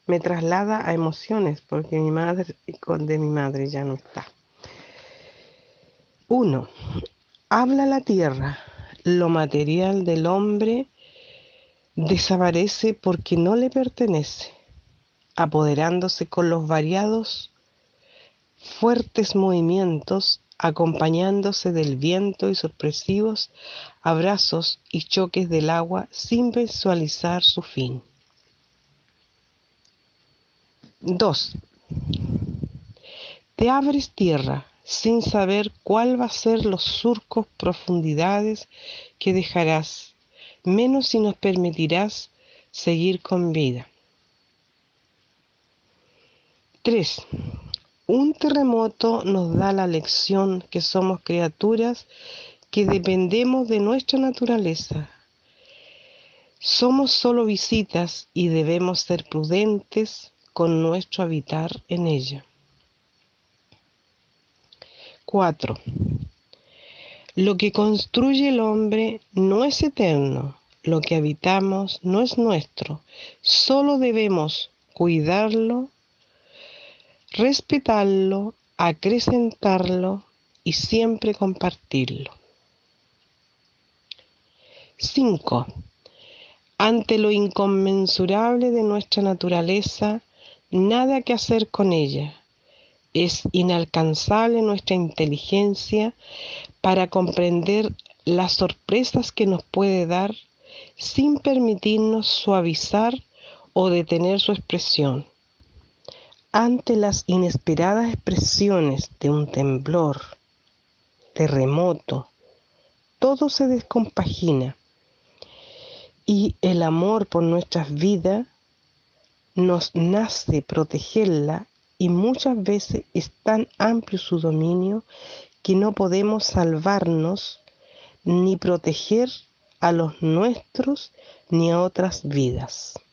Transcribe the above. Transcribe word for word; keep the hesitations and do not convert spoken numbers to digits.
me traslada a emociones, porque mi madre, de mi madre ya no está. Uno, habla la tierra, lo material del hombre desaparece porque no le pertenece, apoderándose con los variados, fuertes movimientos, acompañándose del viento y sorpresivos abrazos y choques del agua sin visualizar su fin. Dos. Te abres tierra sin saber cuál va a ser los surcos, profundidades que dejarás, menos si nos permitirás seguir con vida. Tres. Un terremoto nos da la lección que somos criaturas que dependemos de nuestra naturaleza. Somos solo visitas y debemos ser prudentes con nuestro habitar en ella. Cuatro. Lo que construye el hombre no es eterno, lo que habitamos no es nuestro, solo debemos cuidarlo, respetarlo, acrecentarlo y siempre compartirlo. Cinco. Ante lo inconmensurable de nuestra naturaleza, nada que hacer con ella. Es inalcanzable nuestra inteligencia para comprender las sorpresas que nos puede dar sin permitirnos suavizar o detener su expresión. Ante las inesperadas expresiones de un temblor, terremoto, todo se descompagina y el amor por nuestras vidas nos nace protegerla y muchas veces es tan amplio su dominio que no podemos salvarnos ni proteger a los nuestros ni a otras vidas.